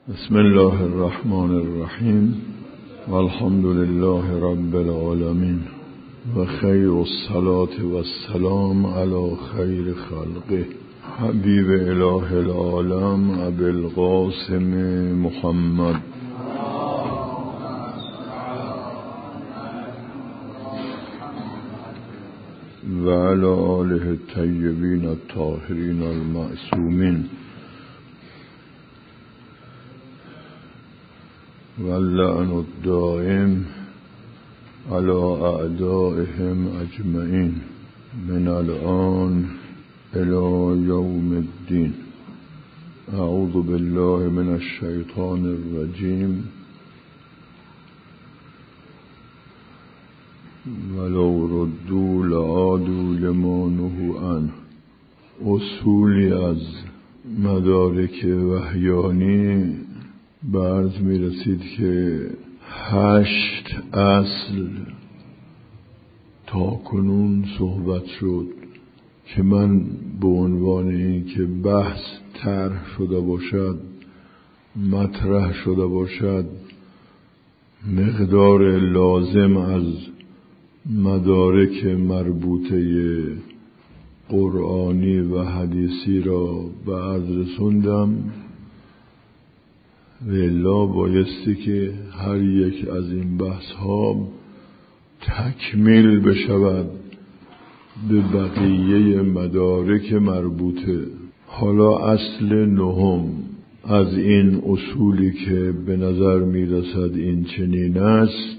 بسم الله الرحمن الرحیم والحمد لله رب العالمین و خیر الصلاة و السلام علی خیر خلقه حبیب اله العالم ابی القاسم محمد و علی آله الطیبین الطاهرین المعصومین واللعن الدائم على اعدائهم اجمعین من الآن الى یوم الدین. اعوذ بالله من الشیطان الرجیم. ولو ردوا لعادوا لما نهوا عنه. اصولی از مدارک وحیانی به عرض می رسید که 8 اصل تا کنون صحبت شد که من به عنوان این که بحث طرح شده باشد، مطرح شده باشد، مقدار لازم از مدارک مربوطه قرآنی و حدیثی را به عرض رسوندم و الا بایستی که هر یک از این بحث ها تکمیل بشود به بقیه مدارک مربوطه. حالا اصل نهم از این اصولی که به نظر می رسد این چنین است: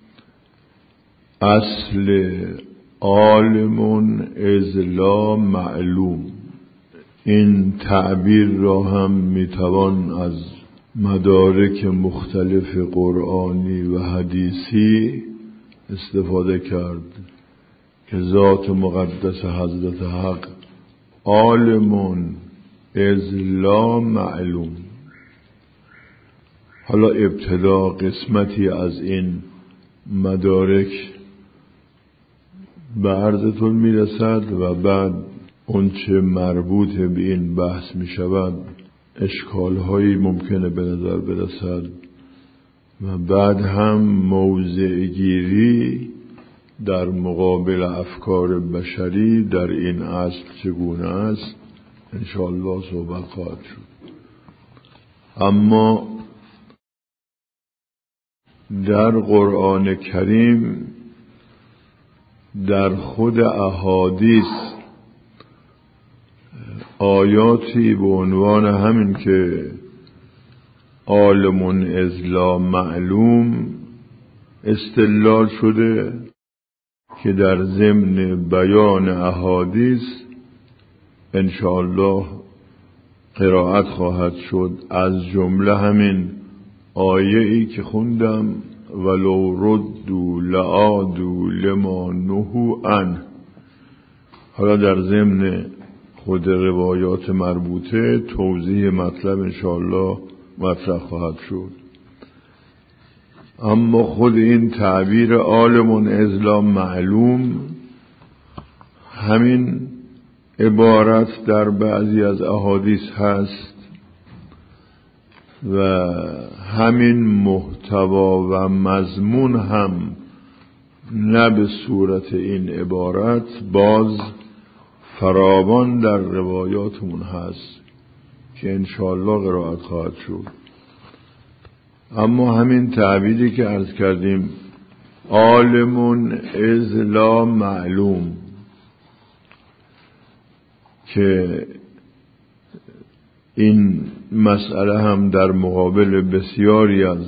اصل عالم اذ لا معلوم. این تعبیر را هم می توان از مدارک مختلف قرآنی و حدیثی استفاده کرد که ذات مقدس حضرت حق عالم اذ لا معلوم. حالا ابتدا قسمتی از این مدارک به عرضتون میرسد و بعد اونچه مربوط به این بحث می شود اشکال‌هایی ممکنه به نظر برسد و بعد هم موضع گیری در مقابل افکار بشری در این اصل چگونه است انشاءالله صحبت خواهد شد. اما در قرآن کریم در خود احادیث آیاتی به عنوان همین که عالم اذ لا معلوم استدلال شده که در ضمن بیان احادیث انشاءالله قرائت خواهد شد. از جمله همین آیه‌ای که خوندم ولو ردوا لعادوا لما نهوا عنه. حالا در ضمن خود روایات مربوطه توضیح مطلب انشاءالله مطرح خواهد شد. اما خود این تعبیر عالم اذ لا معلوم، همین عبارت در بعضی از احادیث هست و همین محتوا و مضمون هم نه به صورت این عبارت باز فراوان در روایاتمون هست که انشاءالله قرائت خواهد شد. اما همین تعبیری که عرض کردیم عالم اذ لا معلوم که این مسئله هم در مقابل بسیاری از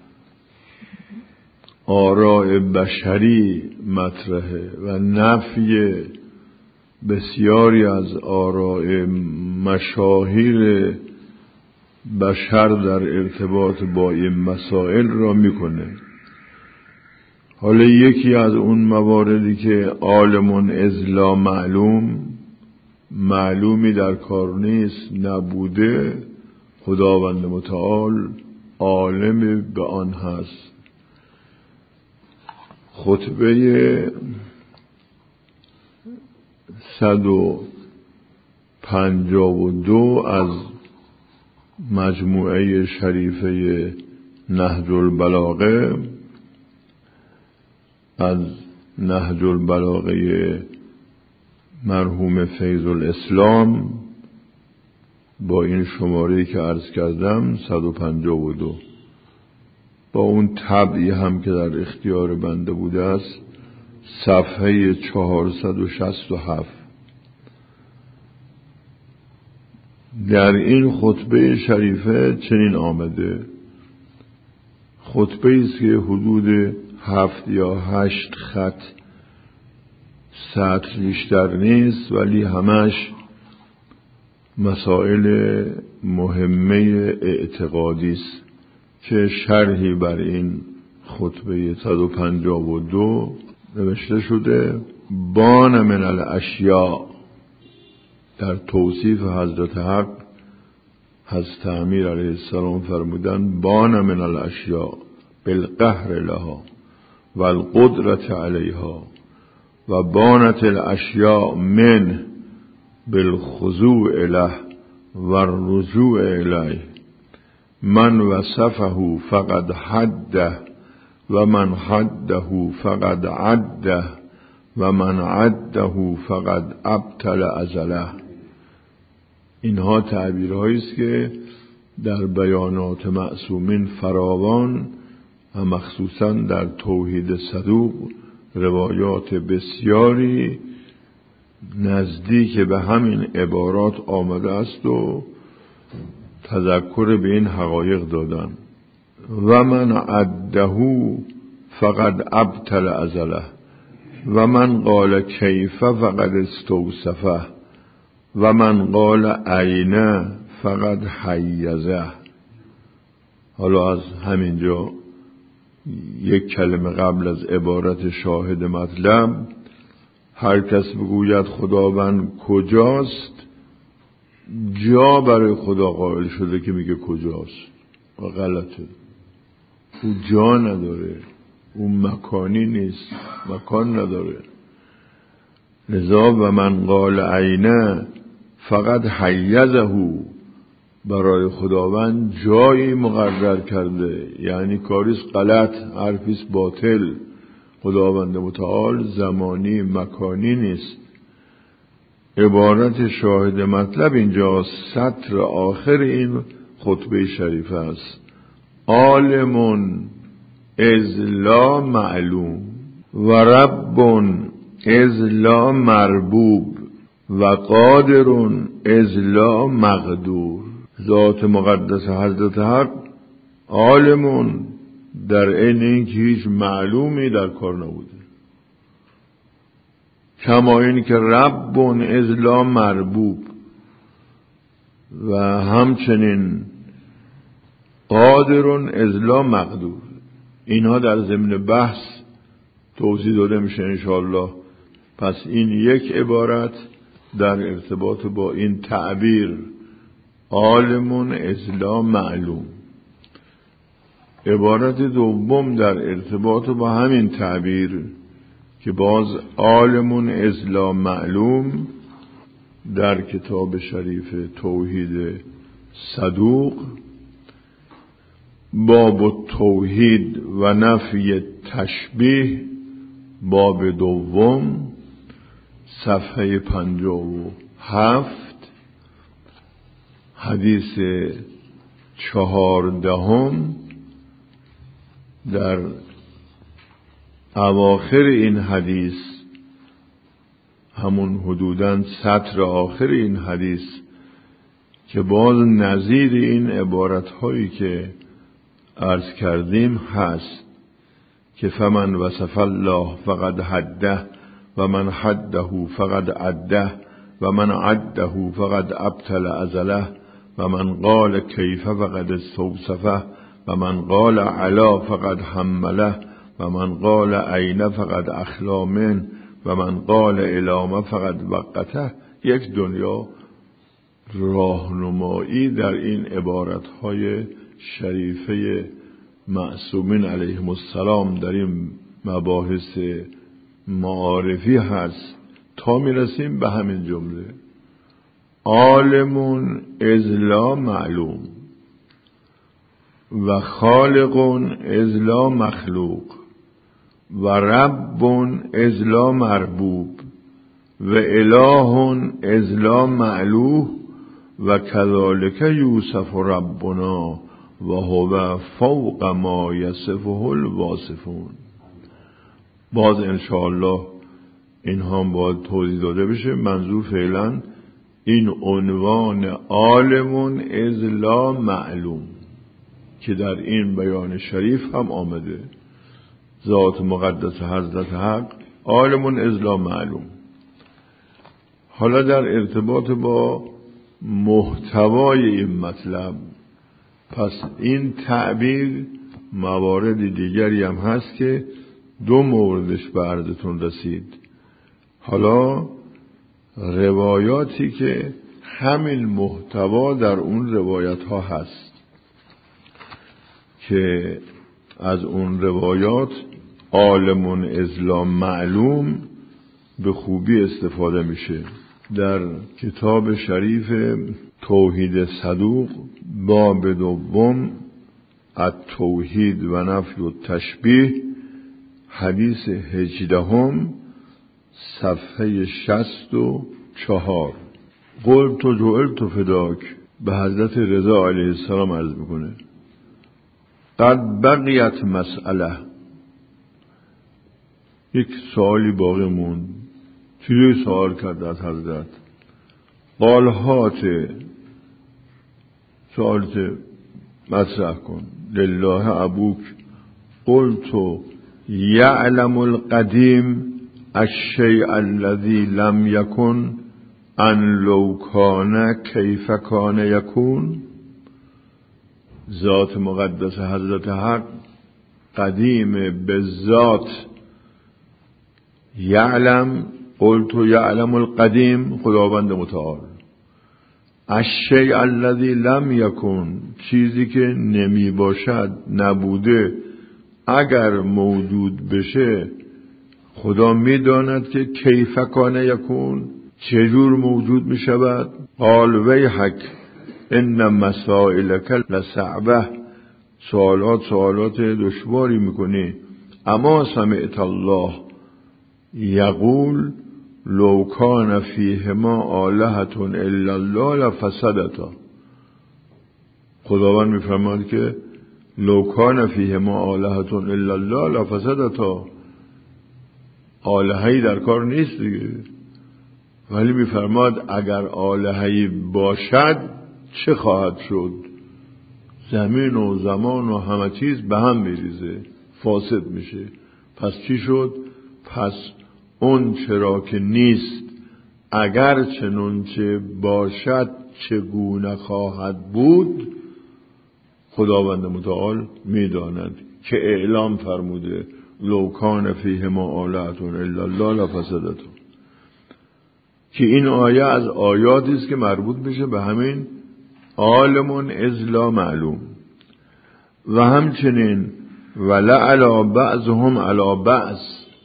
آراء بشری مطرحه و نفی بسیاری از آراء مشاهیر بشر در ارتباط با این مسائل را میکنه. حالا یکی از اون مواردی که عالم اذ لا معلوم، معلومی در کار نیست، نبوده، خداوند متعال عالم به آن هست. خطبه 152 از مجموعه شریفه نهج البلاغه، از نهج البلاغه مرحوم فیض الاسلام با این شماره که عرض کردم 152، با اون طبعی هم که در اختیار بنده بوده است صفحه 467. در این خطبه شریفه چنین آمده: خطبه است که حدود 7 یا 8 خط، سطر بیشتر نیست، ولی همش مسائل مهمه اعتقادی است که شرحی بر این خطبه 152 نوشته شده. بان من الاشیاء، در توصیف حضرت حق حضرت امیر علیه السلام فرمودن بان من الاشیاء بالقهر لها والقدرت علیها و بانت الاشیاء من بالخضوع له والرجوع الیه. من وصفه فقد حده و من حده فقد عده و من عده فقد ابطل ازله. اینها تعبیرهایی است که در بیانات معصومین فراوان و مخصوصا در توحید صدوق روایات بسیاری نزدیک به همین عبارات آمده است و تذکر به این حقایق دادن. و من عده فقد ابطل ازله و من قال کیف فقد استوصفه و من قال عینه فقد حیزه. حالا از همینجا یک کلمه قبل از عبارت شاهد مطلب: هر کس بگوید خداوند کجاست، جا برای خدا قائل شده که میگه کجاست و غلطه. او جا نداره، او مکانی نیست، مکان نداره. لذا و من قال عینه فقط حیزه، برای خداوند جایی مقرر کرده، یعنی کاریست غلط، حرفیست باطل. خداوند متعال زمانی مکانی نیست. عبارت شاهد مطلب اینجا سطر آخر این خطبه شریف است: عالم اذ لا معلوم و رب اذ لا مربوب و قادر اذ لا مقدور. ذات مقدس حضرت حق عالم، در عین اینکه هیچ معلومی در کار نبوده، کما این که رب اذ لا مربوب و همچنین قادر اذ لا مقدور. اینها در ضمن بحث توضیح داده میشه انشاءالله. پس این یک عبارت در ارتباط با این تعبیر عالم اذ لا معلوم. عبارت دوم در ارتباط با همین تعبیر که باز عالم اذ لا معلوم در کتاب شریف توحید صدوق باب توحید و نفی تشبیه، باب دوم، صفحه 57، حدیث 14. در اواخر این حدیث، همون حدوداً سطر آخر این حدیث، که باز نظیر این عبارت هایی که عرض کردیم هست که فمن وصف الله فقد حده و من حده فقد عده و من عده فقد ابطل ازله و من قال کیف فقد استوصفه و من قال علا فقد حمله و من قال عین فقد اخلا من و من قال علامه فقد وقته. یک دنیا راهنمایی در این عبارتهای شریفه معصومین علیهم السلام در این مباحث معارفی هست تا میرسیم به همین جمله: عالم اذ لا معلوم. و خالق اذ لا مخلوق و رب اذ لا مربوب و اله اذ لا مألوه و کذالک یوسف ربنا و هو فوق ما یصفه الواصفون. باز انشاءالله این هم باید توضیح داده بشه. منظور فعلا این عنوان عالم اذ لا معلوم که در این بیان شریف هم آمده، ذات مقدس حضرت حق عالم اذ لا معلوم. حالا در ارتباط با محتوای این مطلب، پس این تعبیر موارد دیگری هم هست که 2 موردش به عرضتون رسید. حالا روایاتی که همین محتوا در اون روایات ها هست که از اون روایات عالم اذ لا معلوم به خوبی استفاده میشه. در کتاب شریف توحید صدوق باب 2 التوحید و نفی التشبیه حدیث 18 صفحه 64 قلت و جعلت فداک به حضرت رضا علیه السلام عرض میکنه قد بقیت مسئله. یک سوالی باقی موند. چیزی سوال کرد از حضرت. قالهات سوالت مطرح کن. لله ابوک قلت یعلم القدیم الشیء الذی لم یکن ان لو کان کیف کان یکون. ذات مقدس حضرت حق قدیم به ذات یعلم، قلت یعلم القدیم خداوند متعال، الشیء الذی لم یکن چیزی که نمی باشد نبوده اگر موجود بشه خدا میداند که کیف کان یکون چجور موجود می شود. قال ویحک ان مسائلک لصعبه، سوالات دشواری میکنی. اما سمعت الله یقول لو کان فیهما آلهة الا الله لفسدتا. خداوند میفرماد که لو کان فیهما آلهة الا الله لفسدتا، آلهه‌ای در کار نیست دیگه، ولی میفرماد اگر آلهه‌ای باشد چه خواهد شد؟ زمین و زمان و همه چیز به هم میریزه، فاسد میشه. پس چی شد؟ پس اون چرا که نیست اگر چنانچه باشد چگونه خواهد بود خداوند متعال میداند که اعلام فرموده لو کان فیهما آلهة الا الله لفسدتا، که این آیه از آیاتی است که مربوط میشه به همین عالم اذ لا معلوم. و همچنین ولعلی بعضهم علی بعض،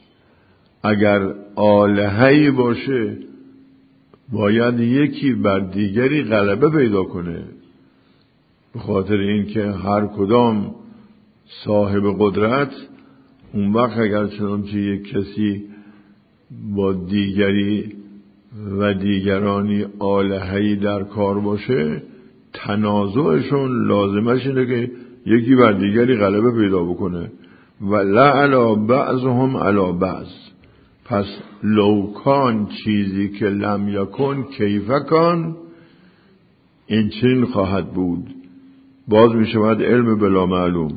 اگر آلهه‌ای باشه باید یکی بر دیگری غلبه پیدا کنه، به خاطر اینکه هر کدام صاحب قدرت. اون وقت اگر چنانچه یک کسی با دیگری و دیگرانی آلهه‌ای در کار باشه تنازعشون لازمش اینه که یکی بر دیگری غلبه پیدا بکنه. و لعلی بعضهم علی بعض، پس لوکان چیزی که لم یکن کیف کان، این چنین خواهد بود. باز می شود علم بلا معلوم.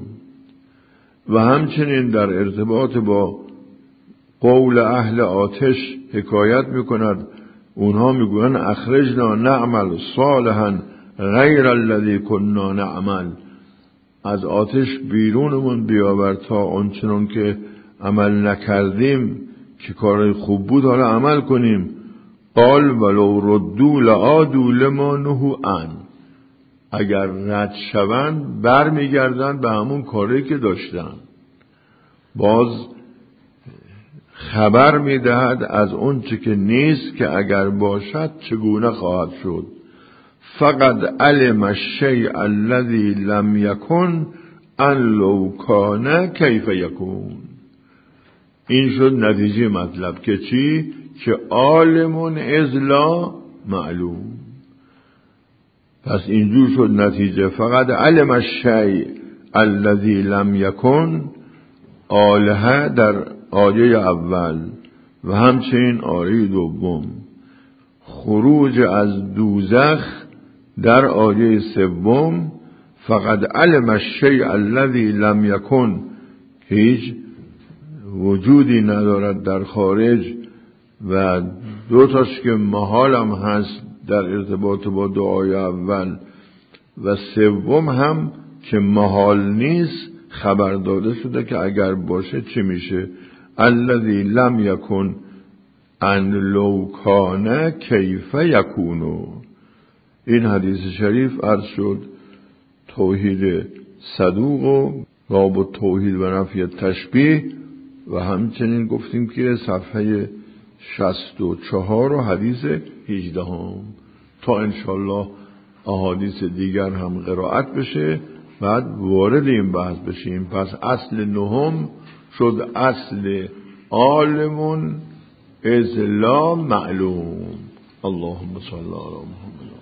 و همچنین در ارتباط با قول اهل آتش حکایت می کند. اونها می گویند اخرجنا نعمل صالحا غیر الذی کننا نعمل، از آتش بیرونمون بیاور تا آنچنان که عمل نکردیم که کار خوب بود حالا عمل کنیم. قال ولو ردوا لعادوا لما نهوا عنه، اگر رد شوند بر میگردن به همون کاری که داشتن. باز خبر میدهد از اون چه که نیست که اگر باشد چگونه خواهد شد. فقد علم الشیء الذی لم یکن ان لو کان کیف یکون. این شد نتیجه مطلب که چی؟ که عالم اذ لا معلوم. پس اینجور شد نتیجه فقد علم الشیء الذی لم یکن، آلهه در آیه اول و همچنین آیه دوم، خروج از دوزخ در آیه سوم، فقد علم الشیء الذی لم یکن که هیچ وجودی ندارد در خارج و دو تاش که محال هم هست در ارتباط با دعای اول و سوم هم که محال نیست خبر داده شده که اگر باشه چی میشه. الذی لم یکن ان لو کان کیف یکونو. این حدیث شریف عرض شد توحید صدوق و باب التوحید و نفی تشبیه و همچنین گفتیم که صفحه 64 و حدیث 18 تا انشالله احادیث دیگر هم قرائت بشه بعد وارد این بحث بشیم. پس اصل نهم شد اصل عالم اذ لا معلوم. اللهم صل علی محمد.